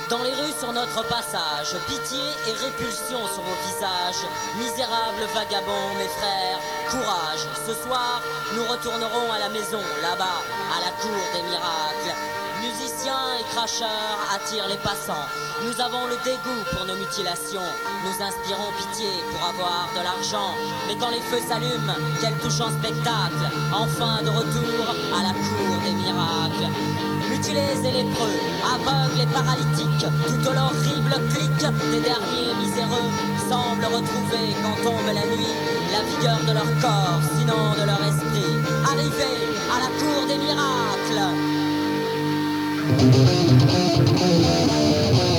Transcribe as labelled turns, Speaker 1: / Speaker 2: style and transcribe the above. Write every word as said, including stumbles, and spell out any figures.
Speaker 1: Dans les rues sur notre passage, pitié et répulsion sur vos visages. Misérables vagabonds, mes frères, courage. Ce soir, nous retournerons à la maison, là-bas, à la cour des miracles. Musiciens et cracheurs attirent les passants. Nous avons le dégoût pour nos mutilations. Nous inspirons pitié pour avoir de l'argent. Mais quand les feux s'allument, quel touchant spectacle. Enfin de retour à la cour des miracles. Mutilés et lépreux, aveugles et paralytiques, tout au l'horrible clic des derniers miséreux semblent retrouver quand tombe la nuit la vigueur de leur corps, sinon de leur esprit. Arrivés à la cour des miracles.